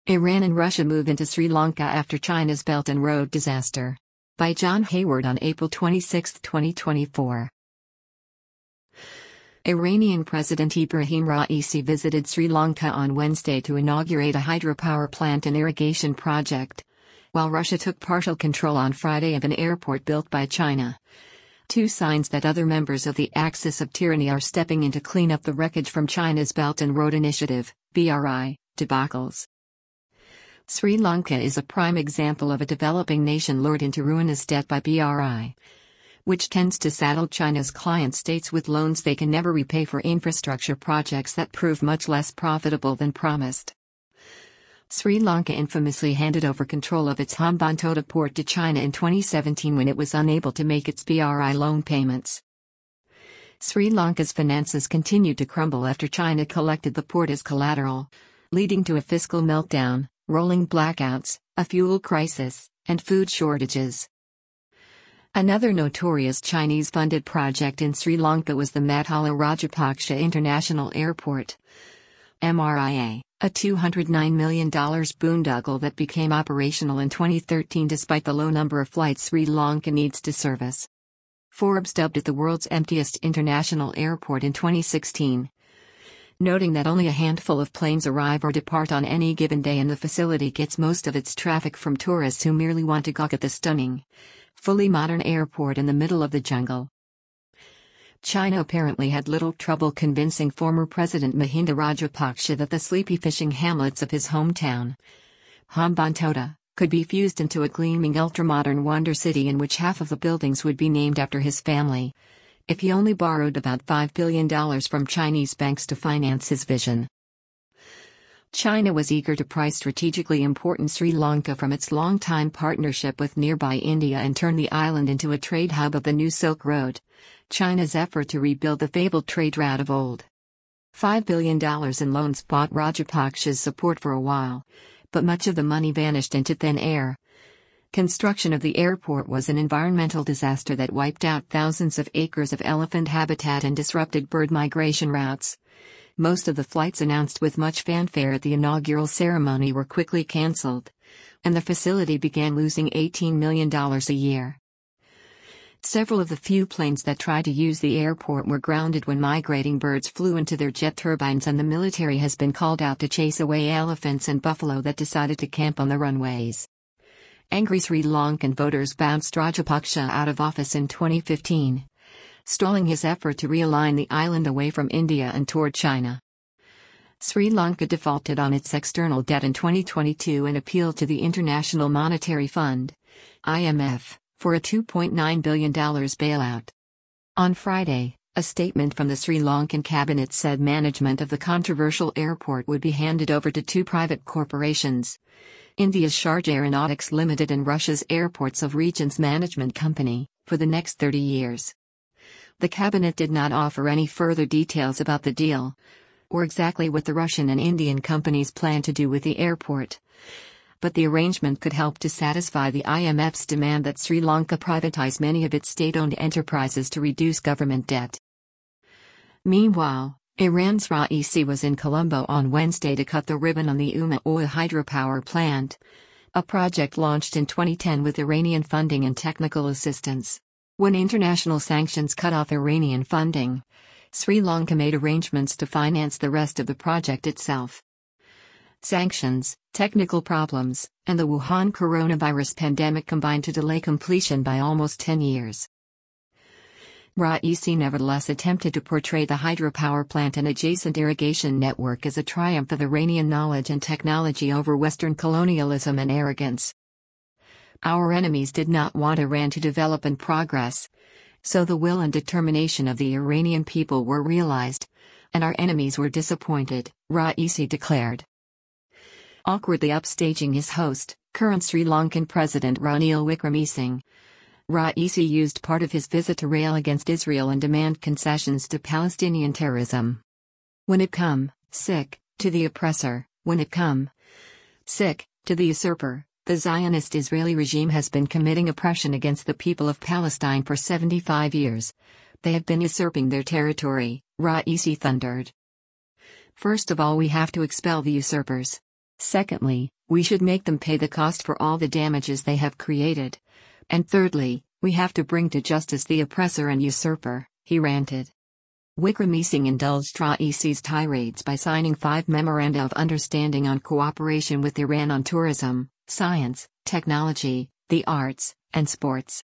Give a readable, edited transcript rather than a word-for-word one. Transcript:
Iran and Russia move into Sri Lanka after China's Belt and Road disaster. By John Hayward on April 26, 2024. Iranian President Ebrahim Raisi visited Sri Lanka on Wednesday to inaugurate a hydropower plant and irrigation project, while Russia took partial control on Friday of an airport built by China. Two signs that other members of the Axis of Tyranny are stepping in to clean up the wreckage from China's Belt and Road Initiative, BRI, debacles. Sri Lanka is a prime example of a developing nation lured into ruinous debt by BRI, which tends to saddle China's client states with loans they can never repay for infrastructure projects that prove much less profitable than promised. Sri Lanka infamously handed over control of its Hambantota port to China in 2017 when it was unable to make its BRI loan payments. Sri Lanka's finances continued to crumble after China collected the port as collateral, leading to a fiscal meltdown, rolling blackouts, a fuel crisis, and food shortages. Another notorious Chinese-funded project in Sri Lanka was the Mathala Rajapaksa International Airport, MRIA, a $209 million boondoggle that became operational in 2013 despite the low number of flights Sri Lanka needs to service. Forbes dubbed it the world's emptiest international airport in 2016. Noting that only a handful of planes arrive or depart on any given day and the facility gets most of its traffic from tourists who merely want to gawk at the stunning, fully modern airport in the middle of the jungle. China apparently had little trouble convincing former President Mahinda Rajapaksa that the sleepy fishing hamlets of his hometown, Hambantota, could be fused into a gleaming ultramodern wonder city in which half of the buildings would be named after his family, if he only borrowed about $5 billion from Chinese banks to finance his vision. China was eager to pry strategically important Sri Lanka from its long-time partnership with nearby India and turn the island into a trade hub of the new Silk Road, China's effort to rebuild the fabled trade route of old. $5 billion in loans bought Rajapaksa's support for a while, but much of the money vanished into thin air. Construction of the airport was an environmental disaster that wiped out thousands of acres of elephant habitat and disrupted bird migration routes. Most of the flights announced with much fanfare at the inaugural ceremony were quickly cancelled, and the facility began losing $18 million a year. Several of the few planes that tried to use the airport were grounded when migrating birds flew into their jet turbines, and the military has been called out to chase away elephants and buffalo that decided to camp on the runways. Angry Sri Lankan voters bounced Rajapaksa out of office in 2015, stalling his effort to realign the island away from India and toward China. Sri Lanka defaulted on its external debt in 2022 and appealed to the International Monetary Fund, IMF, for a $2.9 billion bailout. On Friday, a statement from the Sri Lankan cabinet said management of the controversial airport would be handed over to two private corporations, India's Sharjah Aeronautics Limited and Russia's Airports of Regions Management Company, for the next 30 years. The cabinet did not offer any further details about the deal, or exactly what the Russian and Indian companies plan to do with the airport. But the arrangement could help to satisfy the IMF's demand that Sri Lanka privatize many of its state-owned enterprises to reduce government debt. Meanwhile, Iran's Raisi was in Colombo on Wednesday to cut the ribbon on the Oiha hydropower plant, a project launched in 2010 with Iranian funding and technical assistance. When international sanctions cut off Iranian funding, Sri Lanka made arrangements to finance the rest of the project itself. Sanctions, technical problems, and the Wuhan coronavirus pandemic combined to delay completion by almost 10 years. Raisi nevertheless attempted to portray the hydropower plant and adjacent irrigation network as a triumph of Iranian knowledge and technology over Western colonialism and arrogance. Our enemies did not want Iran to develop and progress, so the will and determination of the Iranian people were realized, and our enemies were disappointed, Raisi declared. Awkwardly upstaging his host, current Sri Lankan President Ranil Wickremesinghe, Raisi used part of his visit to rail against Israel and demand concessions to Palestinian terrorism. When it come, to the oppressor, when it come, to the usurper, the Zionist Israeli regime has been committing oppression against the people of Palestine for 75 years. They have been usurping their territory, Raisi thundered. First of all, we have to expel the usurpers. Secondly, we should make them pay the cost for all the damages they have created. And thirdly, we have to bring to justice the oppressor and usurper, he ranted. Wickremesinghe indulged Raisi's tirades by signing 5 memoranda of understanding on cooperation with Iran on tourism, science, technology, the arts, and sports.